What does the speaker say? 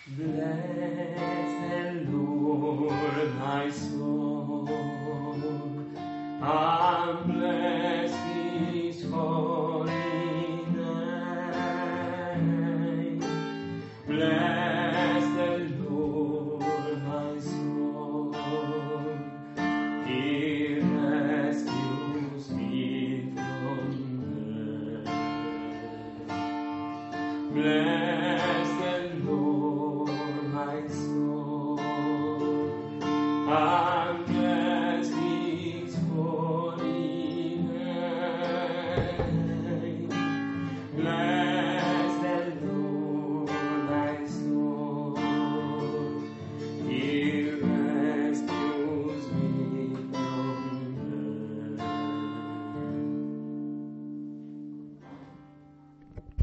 Bless the Lord, my soul, and bless His holy name. Bless the Lord, my soul. He rescues me from death. Bless